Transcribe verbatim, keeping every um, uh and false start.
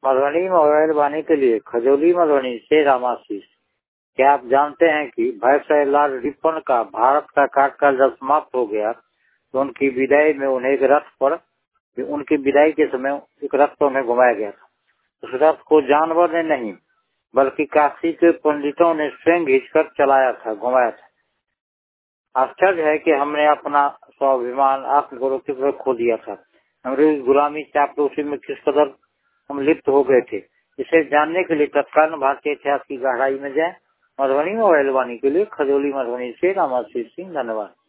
Madhubani mobile वाणी के लिए खजौली मधुबनी से रामाशीष। क्या आप जानते हैं कि भाई लाल रिपन का भारत का कार्यकाल जब समाप्त हो गया तो उनकी विदाई में उन्हें एक रथ पर उनकी विदाई के समय एक रथ पर उन्हें घुमाया गया था। उस रथ को जानवर ने नहीं बल्कि काशी के पंडितों ने स्वयं घिंचकर चलाया था, घुमाया था। आश्चर्य है कि हमने अपना स्वाभिमान आत्मगौरव किस तरह खो दिया था। अंग्रेज गुलामी चापलूसी में किस कदर हम लिप्त हो गए थे। इसे जानने के लिए तत्काल भारतीय इतिहास की गहराई में जाए। मधुबनी मोबाइल वाणी के लिए खजौली मधुबनी से रामाशीष सिंह। धन्यवाद।